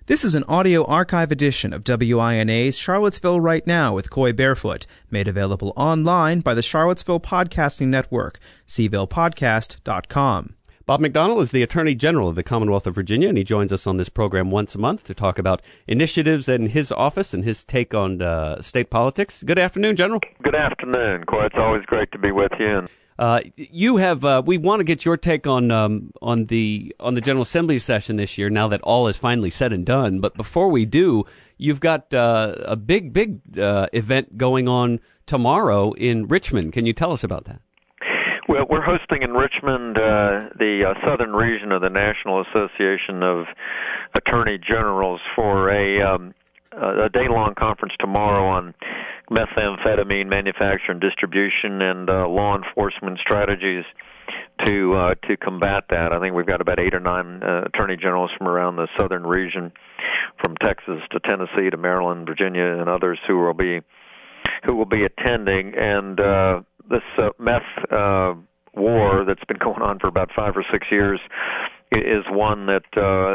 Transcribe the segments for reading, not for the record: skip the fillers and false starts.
This is an audio archive edition of WINA's Charlottesville Right Now with Coy Barefoot, made available online by the Charlottesville Podcasting Network, cvillepodcast.com. Bob McDonnell is the Attorney General of the Commonwealth of Virginia, and he joins us on this program once a month to talk about initiatives in his office and his take on state politics. Good afternoon, General. Good afternoon, Coy. It's always great to be with you. You have. We want to get your take on the General Assembly session this year. Now that all is finally said and done, but before we do, you've got a big event going on tomorrow in Richmond. Can you tell us about that? Well, we're hosting in Richmond the southern region of the National Association of Attorney Generals for a day-long conference tomorrow on methamphetamine manufacture and distribution and law enforcement strategies to combat that. I think we've got about 8 or 9 attorney generals from around the southern region, from Texas to Tennessee to Maryland, Virginia, and others who will be attending. And this meth war that's been going on for about 5 or 6 years is one that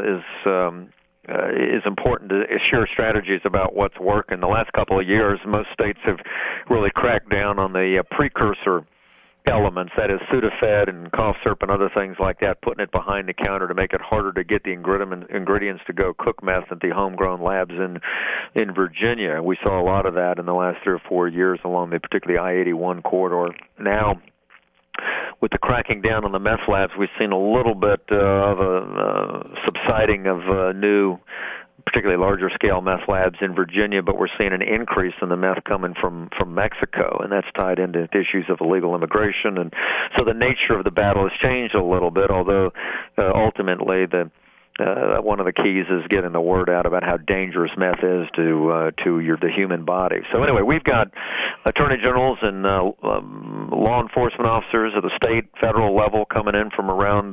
is important to share strategies about what's working. The last couple of years, most states have really cracked down on the precursor elements, that is Sudafed and cough syrup and other things like that, putting it behind the counter to make it harder to get the ingredients to go cook meth at the homegrown labs in Virginia. We saw a lot of that in the last 3 or 4 years along the particularly I-81 corridor. Now, with the cracking down on the meth labs, we've seen a little bit of a subsiding of new, particularly larger scale meth labs in Virginia, but we're seeing an increase in the meth coming from Mexico, and that's tied into issues of illegal immigration. And so the nature of the battle has changed a little bit, although ultimately one of the keys is getting the word out about how dangerous meth is to the human body. So anyway, we've got attorney generals and law enforcement officers at the state, federal level coming in from around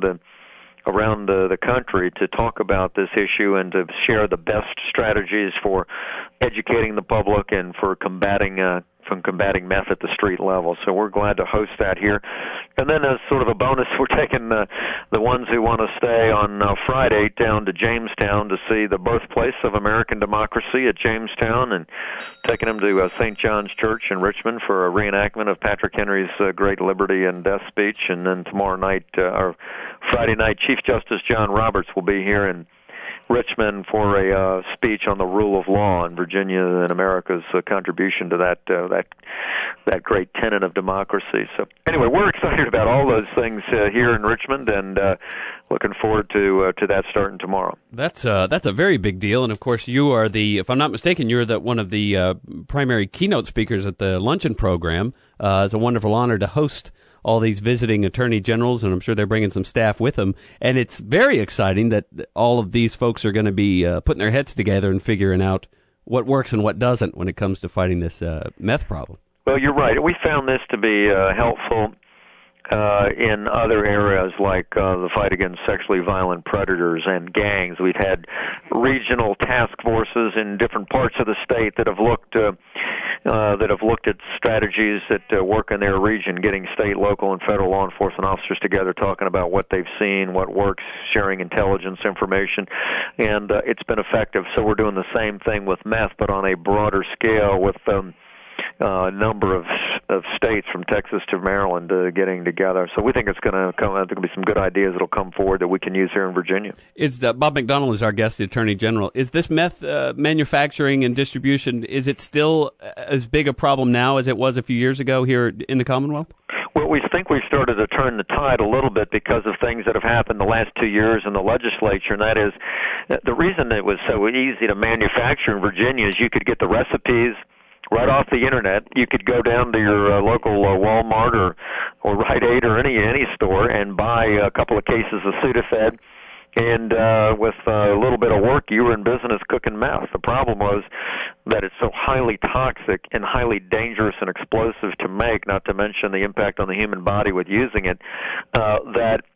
the country to talk about this issue and to share the best strategies for educating the public and for combating meth at the street level. So we're glad to host that here. And then as sort of a bonus, we're taking the ones who want to stay on Friday down to Jamestown to see the birthplace of American democracy at Jamestown, and taking them to St. John's Church in Richmond for a reenactment of Patrick Henry's great liberty and death speech. And then tomorrow night, or Friday night, Chief Justice John Roberts will be here in Richmond for a speech on the rule of law in Virginia and America's contribution to that great tenet of democracy. So anyway, we're excited about all those things here in Richmond, and looking forward to that starting tomorrow. That's a very big deal, and of course you are if I'm not mistaken, you're one of the primary keynote speakers at the luncheon program. It's a wonderful honor to host all these visiting attorney generals, and I'm sure they're bringing some staff with them. And it's very exciting that all of these folks are going to be putting their heads together and figuring out what works and what doesn't when it comes to fighting this meth problem. Well, you're right. We found this to be helpful in other areas like the fight against sexually violent predators and gangs. We've had regional task forces in different parts of the state that have looked at strategies that work in their region, getting state, local, and federal law enforcement officers together, talking about what they've seen, what works, sharing intelligence information, and it's been effective. So we're doing the same thing with meth, but on a broader scale with a number of states from Texas to Maryland getting together. So we think it's going to come. There's going to be some good ideas that'll come forward that we can use here in Virginia. Bob McDonnell is our guest, the Attorney General. Is this meth manufacturing and distribution, is it still as big a problem now as it was a few years ago here in the Commonwealth? Well, we think we've started to turn the tide a little bit because of things that have happened the last 2 years in the legislature, and that is the reason it was so easy to manufacture in Virginia is you could get the recipes right off the internet. You could go down to your local Walmart or Rite Aid or any store and buy a couple of cases of Sudafed, and with a little bit of work, you were in business cooking meth. The problem was that it's so highly toxic and highly dangerous and explosive to make, not to mention the impact on the human body with using it, that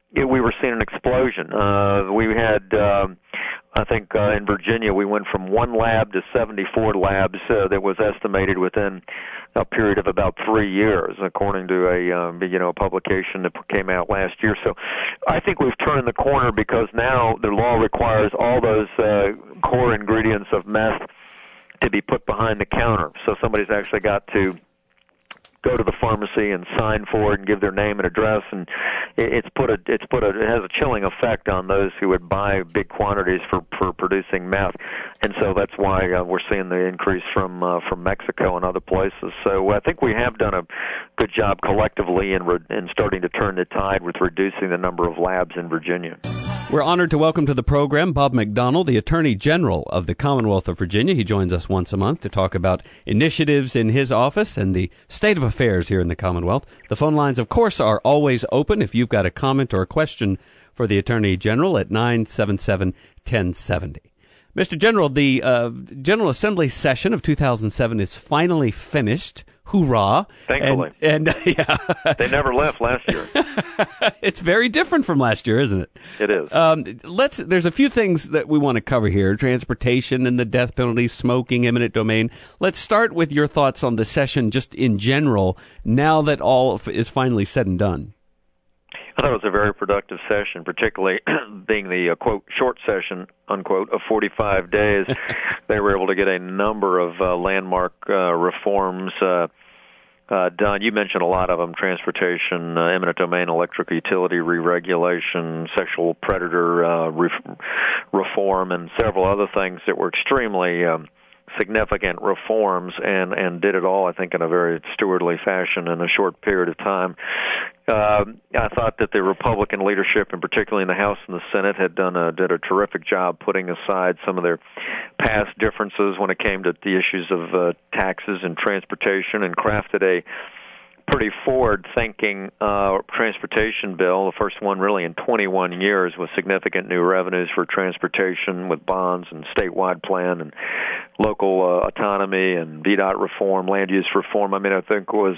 we were seeing an explosion. We had, I think, in Virginia, we went from 1 lab to 74 labs that was estimated within a period of about 3 years, according to a publication that came out last year. So I think we've turned the corner because now the law requires all those core ingredients of meth to be put behind the counter. So somebody's actually got to go to the pharmacy and sign for it and give their name and address, and it has a chilling effect on those who would buy big quantities for producing meth, and so that's why we're seeing the increase from Mexico and other places. So I think we have done a good job collectively in starting to turn the tide with reducing the number of labs in Virginia. We're honored to welcome to the program Bob McDonnell, the Attorney General of the Commonwealth of Virginia. He joins us once a month to talk about initiatives in his office and the state of affairs here in the Commonwealth. The phone lines, of course, are always open if you've got a comment or a question for the Attorney General at 977-1070. Mr. General, the General Assembly session of 2007 is finally finished. Hoorah. Thankfully. And yeah. They never left last year. It's very different from last year, isn't it? It is. There's a few ththings that we want to cover here. Transportation and the death penalty, smoking, eminent domain. Let's start with your thoughts on the session just in general, now that all is finally said and done. I thought it was a very productive session, particularly being the, quote, short session, unquote, of 45 days. They were able to get a number of landmark reforms done. You mentioned a lot of them: transportation, eminent domain, electric utility re-regulation, sexual predator reform, and several other things that were extremely significant reforms, and did it all, I think, in a very stewardly fashion in a short period of time. I thought that the Republican leadership, and particularly in the House and the Senate, did a terrific job putting aside some of their past differences when it came to the issues of taxes and transportation, and crafted a pretty forward-thinking transportation bill, the first one really in 21 years, with significant new revenues for transportation, with bonds and statewide plan and local autonomy and VDOT reform, land use reform. I mean, I think it was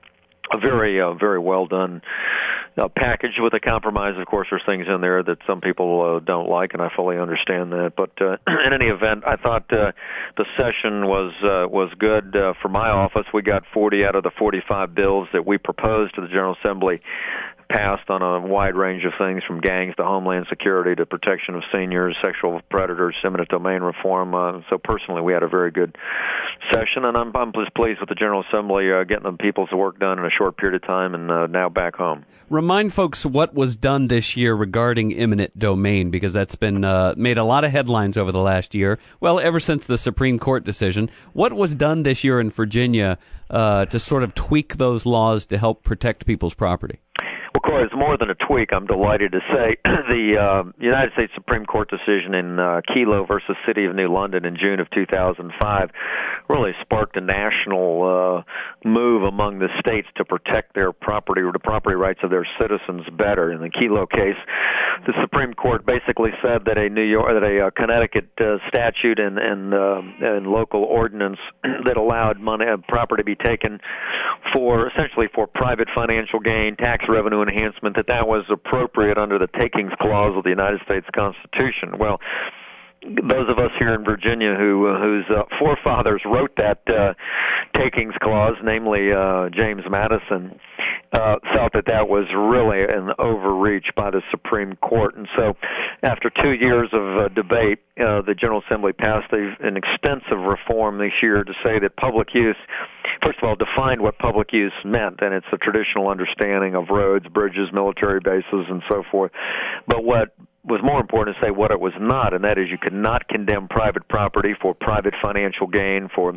a very well done package with a compromise. Of course, there's things in there that some people don't like, and I fully understand that. But in any event, I thought the session was good for my office. We got 40 out of the 45 bills that we proposed to the General Assembly passed on a wide range of things, from gangs to homeland security to protection of seniors, sexual predators, eminent domain reform. So personally, we had a very good session, and I'm just pleased with the General Assembly getting the people's work done in a short period of time, and now back home. Remind folks what was done this year regarding eminent domain, because that's been made a lot of headlines over the last year. Well, ever since the Supreme Court decision. What was done this year in Virginia to sort of tweak those laws to help protect people's property? Well, Corey, it's more than a tweak. I'm delighted to say the United States Supreme Court decision in Kelo versus City of New London in June of 2005 really sparked a national move among the states to protect their property, or the property rights of their citizens, better. In the Kelo case, the Supreme Court basically said that a Connecticut statute and local ordinance that allowed property to be taken essentially for private financial gain, tax revenue enhancement, that was appropriate under the Takings Clause of the United States Constitution. Well, those of us here in Virginia whose forefathers wrote that Takings Clause, namely James Madison, felt that was really an overreach by the Supreme Court. And so after 2 years of debate, the General Assembly passed an extensive reform this year to say that public use, first of all, defined what public use meant, and it's the traditional understanding of roads, bridges, military bases, and so forth. But what was more important to say what it was not, and that is you could not condemn private property for private financial gain, for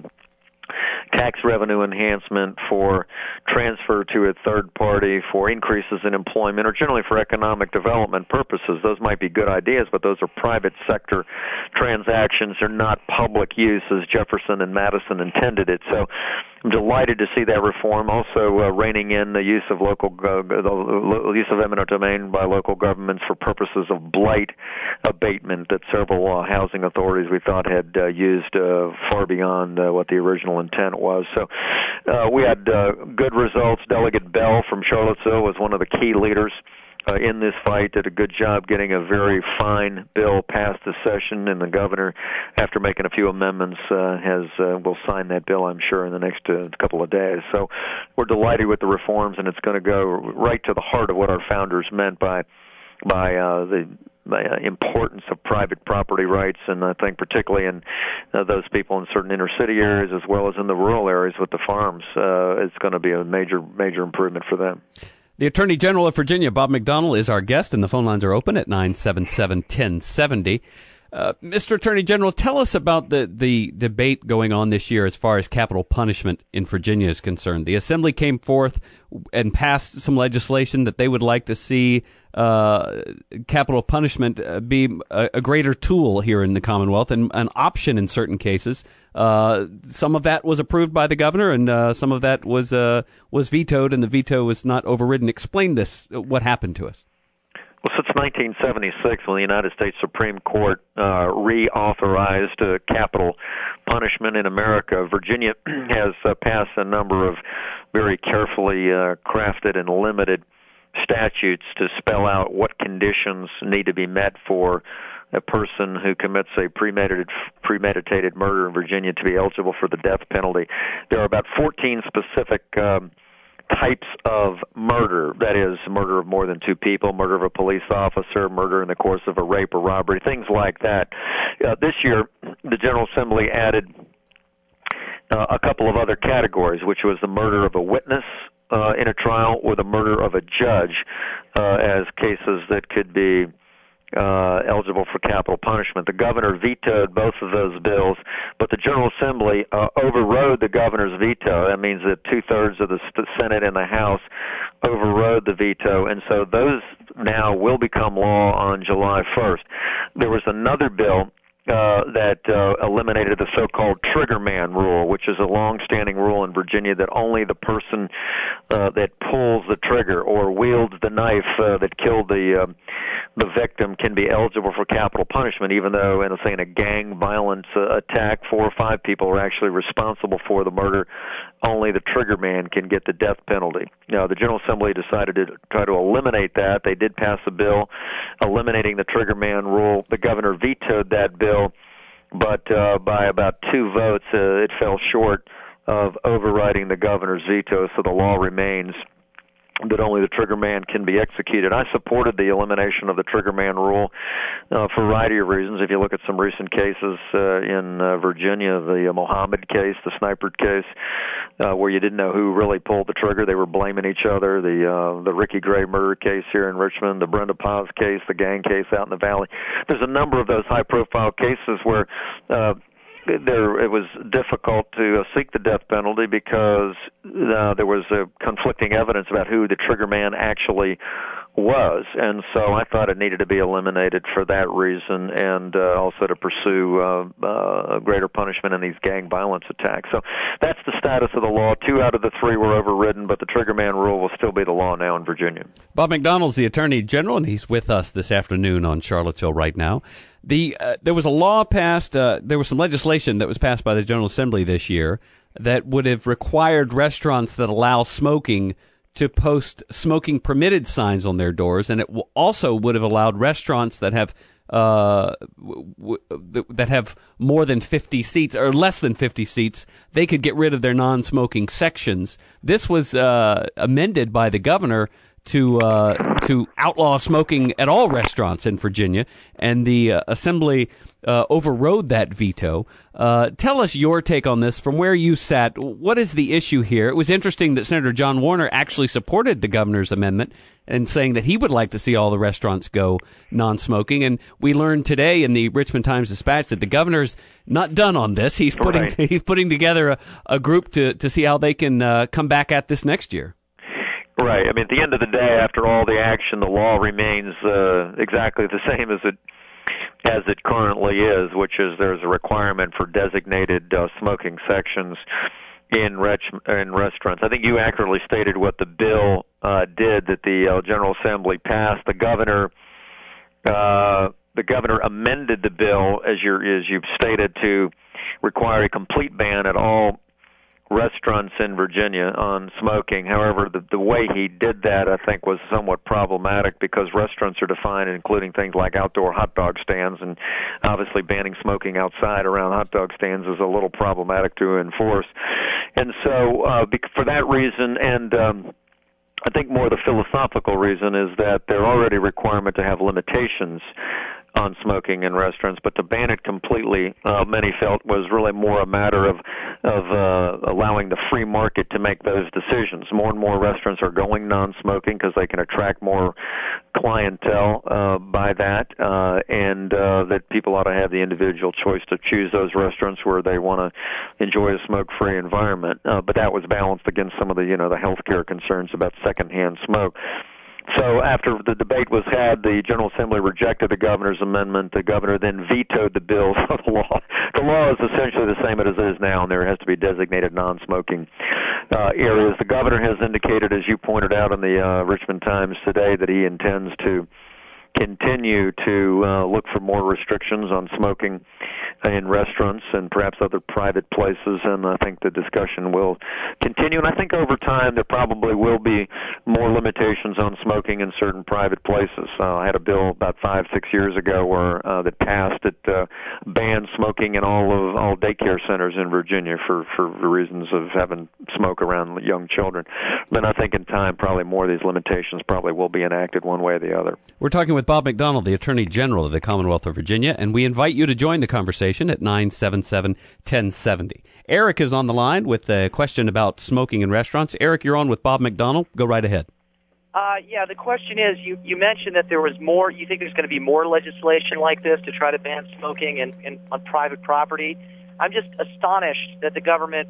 tax revenue enhancement, for transfer to a third party, for increases in employment, or generally for economic development purposes. Those might be good ideas, but those are private sector transactions. They're not public use as Jefferson and Madison intended it. So I'm delighted to see that reform. Also reining in the use of the use of eminent domain by local governments for purposes of blight abatement that several housing authorities we thought had used far beyond what the original intent was. So we had good results. Delegate Bell from Charlottesville was one of the key leaders in this fight, did a good job getting a very fine bill passed this session, and the governor, after making a few amendments, will sign that bill, I'm sure, in the next couple of days. So we're delighted with the reforms, and it's going to go right to the heart of what our founders meant by the importance of private property rights, and I think particularly in those people in certain inner city areas as well as in the rural areas with the farms, it's going to be a major improvement for them. The Attorney General of Virginia, Bob McDonnell, is our guest, and the phone lines are open at 977-1070. Mr. Attorney General, tell us about the debate going on this year as far as capital punishment in Virginia is concerned. The Assembly came forth and passed some legislation that they would like to see capital punishment be a greater tool here in the Commonwealth and an option in certain cases. Some of that was approved by the governor, and some of that was vetoed, and the veto was not overridden. Explain this, what happened to us. Well, since 1976, when the United States Supreme Court reauthorized capital punishment in America, Virginia has passed a number of very carefully crafted and limited statutes to spell out what conditions need to be met for a person who commits a premeditated murder in Virginia to be eligible for the death penalty. There are about 14 specific types of murder, that is, murder of more than two people, murder of a police officer, murder in the course of a rape or robbery, things like that. This year, the General Assembly added a couple of other categories, which was the murder of a witness in a trial or the murder of a judge as cases that could be eligible for capital punishment. The governor vetoed both of those bills, but the General Assembly overrode the governor's veto. That means that two-thirds of the Senate and the House overrode the veto, and so those now will become law on July 1st. There was another bill that eliminated the so-called trigger man rule, which is a long-standing rule in Virginia that only the person that pulls the trigger or wields the knife that killed the victim can be eligible for capital punishment, even though, in a gang violence attack, 4 or 5 people are actually responsible for the murder. Only the trigger man can get the death penalty. Now, the General Assembly decided to try to eliminate that. They did pass a bill eliminating the trigger man rule. The governor vetoed that bill, but by about 2 votes, it fell short of overriding the governor's veto, so the law remains that only the trigger man can be executed. I supported the elimination of the trigger man rule for a variety of reasons. If you look at some recent cases in Virginia, the Mohammed case, the sniper case, where you didn't know who really pulled the trigger, they were blaming each other, the Ricky Gray murder case here in Richmond, the Brenda Paz case, the gang case out in the Valley. There's a number of those high-profile cases where it was difficult to seek the death penalty because there was conflicting evidence about who the trigger man actually was, and so I thought it needed to be eliminated for that reason, and also to pursue greater punishment in these gang violence attacks. So that's the status of the law. 2 out of the 3 were overridden, but the trigger man rule will still be the law now in Virginia. Bob McDonnell's the Attorney General, and he's with us this afternoon on Charlottesville Right Now. There was a law passed, there was some legislation that was passed by the General Assembly this year that would have required restaurants that allow smoking to post smoking permitted signs on their doors, and it also would have allowed restaurants that have more than 50 seats or less than 50 seats, they could get rid of their non-smoking sections. This was amended by the governor to outlaw smoking at all restaurants in Virginia, and the Assembly overrode that veto. Tell us your take on this from where you sat. What is the issue here? It was interesting that Senator John Warner actually supported the governor's amendment and saying that he would like to see all the restaurants go non-smoking. And we learned today in the Richmond Times-Dispatch that the governor's not done on this. He's putting together a group to see how they can come back at this next year. Right. I mean, at the end of the day, after all the action, the law remains exactly the same as it currently is, which is there's a requirement for designated smoking sections in restaurants. I think you accurately stated what the bill did that the General Assembly passed. The governor amended the bill, as you've stated, to require a complete ban at all restaurants in Virginia on smoking. However, the way he did that, I think, was somewhat problematic because restaurants are defined, including things like outdoor hot dog stands, and obviously banning smoking outside around hot dog stands is a little problematic to enforce. And so for that reason, and I think more the philosophical reason is that there are already a requirement to have limitations on smoking in restaurants, but to ban it completely, many felt was really more a matter of allowing the free market to make those decisions. More and more restaurants are going non-smoking because they can attract more clientele by that, and that people ought to have the individual choice to choose those restaurants where they want to enjoy a smoke-free environment. But that was balanced against some of the the healthcare concerns about secondhand smoke. So after the debate was had, the General Assembly rejected the governor's amendment. The governor then vetoed the bill. So the law is essentially the same as it is now, and there has to be designated non-smoking areas. The governor has indicated, as you pointed out in the Richmond Times today, that he intends to continue to look for more restrictions on smoking in restaurants and perhaps other private places, and I think the discussion will continue. And I think over time there probably will be more limitations on smoking in certain private places. I had a bill about 5-6 years ago where that passed that banned smoking in all daycare centers in Virginia for reasons of having smoke around young children. Then I think in time probably more of these limitations probably will be enacted one way or the other. We're talking with Bob McDonnell, the Attorney General of the Commonwealth of Virginia, and we invite you to join the conversation at 977-1070. Eric is on the line with a question about smoking in restaurants. Eric, you're on with Bob McDonnell. Go right ahead. Yeah, the question is, you mentioned that there was more, you think there's going to be more legislation like this to try to ban smoking on private property. I'm just astonished that the governor,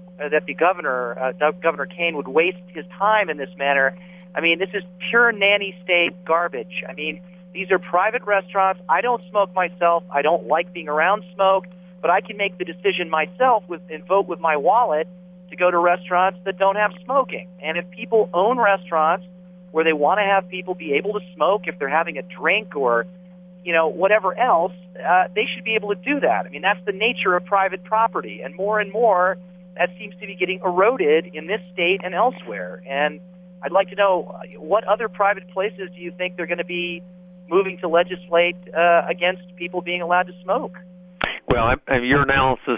Governor Kane, would waste his time in this manner. I mean, this is pure nanny state garbage. I mean, these are private restaurants. I don't smoke myself. I don't like being around smoke, but I can make the decision myself and vote with my wallet to go to restaurants that don't have smoking. And if people own restaurants where they want to have people be able to smoke if they're having a drink or, whatever else, they should be able to do that. I mean, that's the nature of private property. And more, that seems to be getting eroded in this state and elsewhere. And I'd like to know, what other private places do you think they're going to be moving to legislate against people being allowed to smoke? Well, your analysis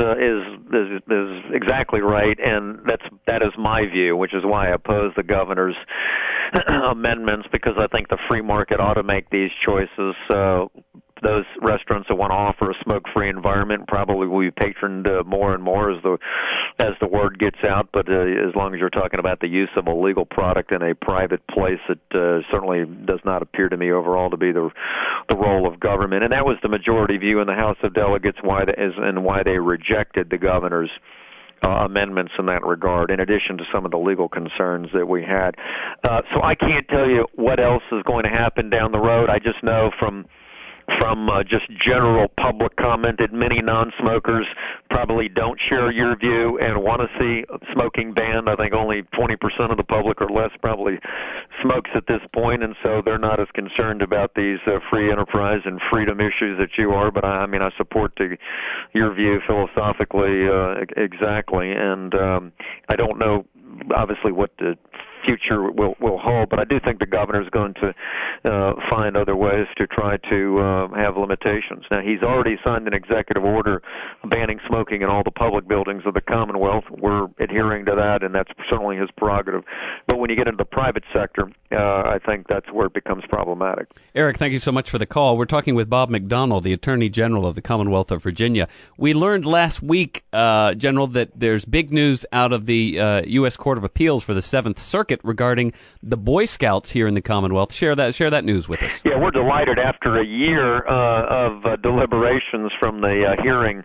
is exactly right, and that is my view, which is why I oppose the governor's amendments, because I think the free market ought to make these choices. Those restaurants that want to offer a smoke-free environment probably will be patroned more and more as the word gets out. But as long as you're talking about the use of a legal product in a private place, it certainly does not appear to me overall to be the role of government. And that was the majority view in the House of Delegates, why they rejected the governor's amendments in that regard, in addition to some of the legal concerns that we had. So I can't tell you what else is going to happen down the road. I just know from just general public comment that many non-smokers probably don't share your view and want to see smoking banned. I think only 20% of the public or less probably smokes at this point, and so they're not as concerned about these free enterprise and freedom issues that you are. But I support your view philosophically exactly, and I don't know obviously what the future will hold, but I do think the governor is going to find other ways to try to have limitations. Now, he's already signed an executive order banning smoking in all the public buildings of the Commonwealth. We're adhering to that, and that's certainly his prerogative. But when you get into the private sector, I think that's where it becomes problematic. Eric, thank you so much for the call. We're talking with Bob McDonnell, the Attorney General of the Commonwealth of Virginia. We learned last week, General, that there's big news out of the U.S. Court of Appeals for the Seventh Circuit regarding the Boy Scouts here in the Commonwealth. Share that news with us. Yeah, we're delighted. After a year of deliberations from the hearing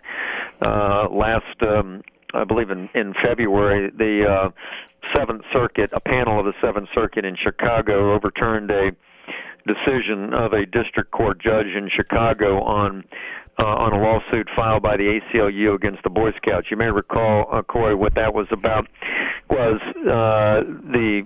last, I believe in February, the Seventh Circuit, a panel of the Seventh Circuit in Chicago, overturned a decision of a district court judge in Chicago on a lawsuit filed by the ACLU against the Boy Scouts. You may recall, Coy, what that was about was the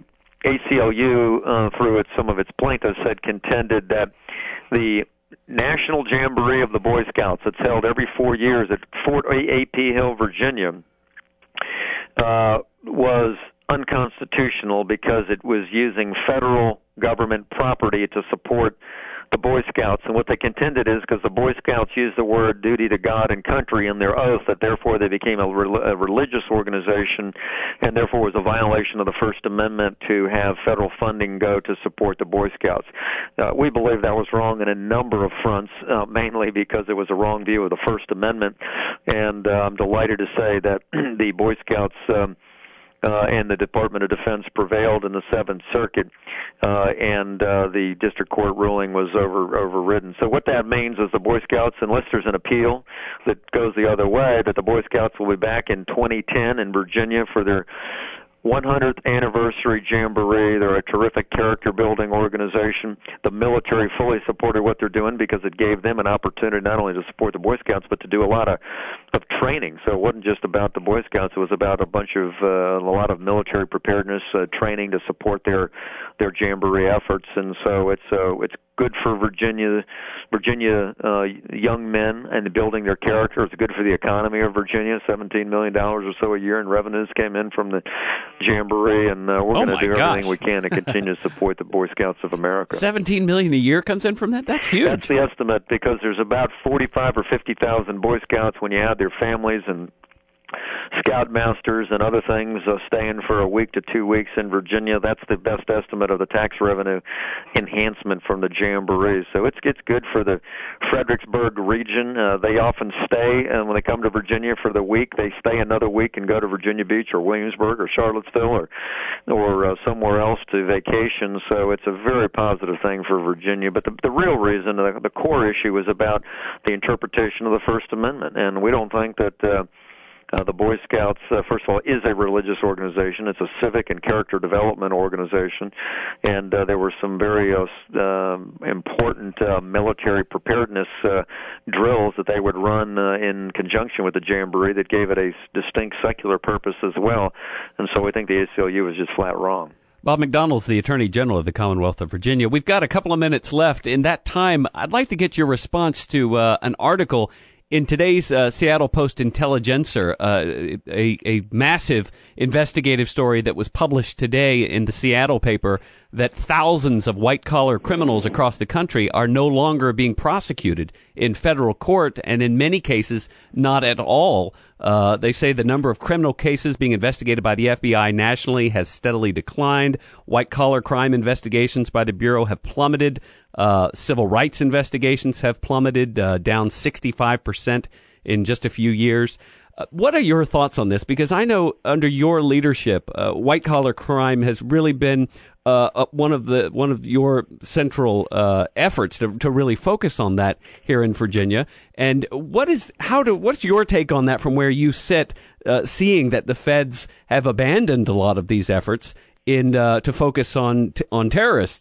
ACLU, through some of its plaintiffs, had contended that the National Jamboree of the Boy Scouts that's held every 4 years at Fort A.P. Hill, Virginia, was unconstitutional because it was using federal government property to support the Boy Scouts. And what they contended is because the Boy Scouts used the word duty to God and country in their oath, that therefore they became a religious organization, and therefore was a violation of the First Amendment to have federal funding go to support the Boy Scouts. We believe that was wrong in a number of fronts, mainly because it was a wrong view of the First Amendment. And I'm delighted to say that the Boy Scouts and the Department of Defense prevailed in the Seventh Circuit, and the district court ruling was overridden. So what that means is the Boy Scouts, unless there's an appeal that goes the other way, that the Boy Scouts will be back in 2010 in Virginia for their 100th anniversary jamboree. They're a terrific character-building organization. The military fully supported what they're doing because it gave them an opportunity not only to support the Boy Scouts, but to do a lot of training. So it wasn't just about the Boy Scouts. It was about a lot of military preparedness training to support their jamboree efforts. And so it's good for Virginia young men and building their character. It's good for the economy of Virginia. $17 million or so a year in revenues came in from the jamboree, and we're going to do everything we can to continue to support the Boy Scouts of America. $17 million a year comes in from that? That's huge. That's the estimate, because there's about 45 or 50,000 Boy Scouts when you add their families and scoutmasters and other things staying for a week to 2 weeks in Virginia. That's the best estimate of the tax revenue enhancement from the jamboree. So it's good for the Fredericksburg region. They often stay, and when they come to Virginia for the week, they stay another week and go to Virginia Beach or Williamsburg or Charlottesville or somewhere else to vacation. So it's a very positive thing for Virginia. But the real reason, the core issue, is about the interpretation of the First Amendment, and we don't think that the Boy Scouts, first of all, is a religious organization. It's a civic and character development organization, and there were some very important military preparedness drills that they would run in conjunction with the jamboree that gave it a distinct secular purpose as well. And so we think the ACLU was just flat wrong. Bob McDonnell's the Attorney General of the Commonwealth of Virginia. We've got a couple of minutes left. In that time, I'd like to get your response to an article in today's Seattle Post-Intelligencer, a massive investigative story that was published today in the Seattle paper, that thousands of white-collar criminals across the country are no longer being prosecuted in federal court, and in many cases, not at all. They say the number of criminal cases being investigated by the FBI nationally has steadily declined. White-collar crime investigations by the Bureau have plummeted. Civil rights investigations have plummeted, down 65% in just a few years. What are your thoughts on this? Because I know under your leadership, white-collar crime has really been one of your central efforts to really focus on that here in Virginia. And what's your take on that from where you sit, seeing that the feds have abandoned a lot of these efforts to focus on terrorist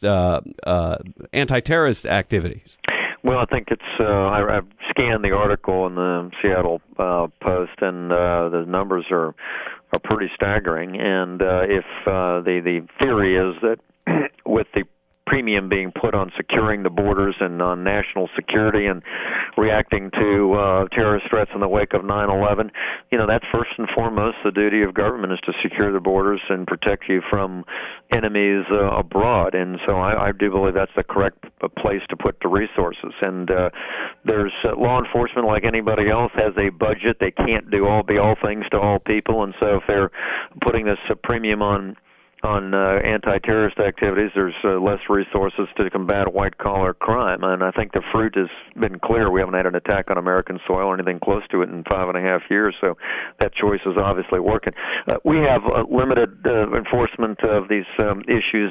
anti-terrorist activities? Well, I think it's. I've scanned the article in the Seattle Post, and the numbers are pretty staggering. And if the theory is that with the premium being put on securing the borders and on national security and reacting to terrorist threats in the wake of 9/11, that's first and foremost the duty of government, is to secure the borders and protect you from enemies abroad. And so I do believe that's the correct place to put the resources. And there's law enforcement, like anybody else, has a budget. They can't be all things to all people. And so if they're putting this premium on anti-terrorist activities, there's less resources to combat white-collar crime. And I think the fruit has been clear. We haven't had an attack on American soil or anything close to it in 5.5 years, so that choice is obviously working. We have limited enforcement of these issues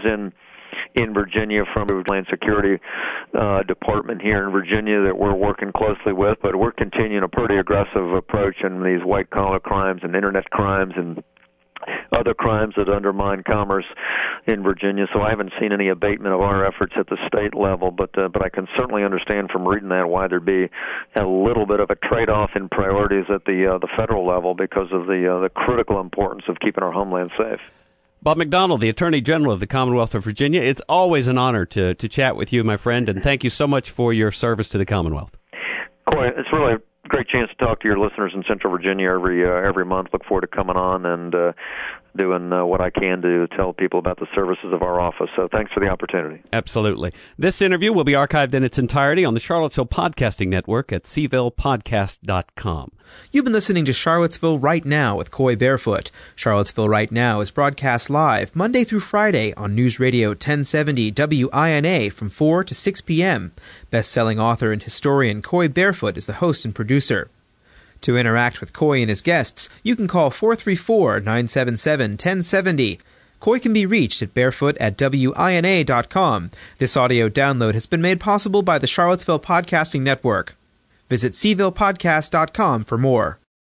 in Virginia from the Homeland Security Department here in Virginia that we're working closely with, but we're continuing a pretty aggressive approach in these white-collar crimes and internet crimes and other crimes that undermine commerce in Virginia. So I haven't seen any abatement of our efforts at the state level, but I can certainly understand from reading that why there'd be a little bit of a trade-off in priorities at the federal level because of the critical importance of keeping our homeland safe. Bob McDonnell, the Attorney General of the Commonwealth of Virginia, it's always an honor to chat with you, my friend, and thank you so much for your service to the Commonwealth. Coy, it's really great chance to talk to your listeners in Central Virginia every month. Look forward to coming on and doing what I can to tell people about the services of our office. So thanks for the opportunity. Absolutely. This interview will be archived in its entirety on the Charlottesville Podcasting Network at cvillePodcast.com. You've been listening to Charlottesville Right Now with Coy Barefoot. Charlottesville Right Now is broadcast live Monday through Friday on News Radio 1070 WINA from 4 to 6 p.m. Best-selling author and historian Coy Barefoot is the host and producer. To interact with Coy and his guests, you can call 434-977-1070. Coy can be reached at barefoot@wina.com. This audio download has been made possible by the Charlottesville Podcasting Network. Visit cvillePodcast.com for more.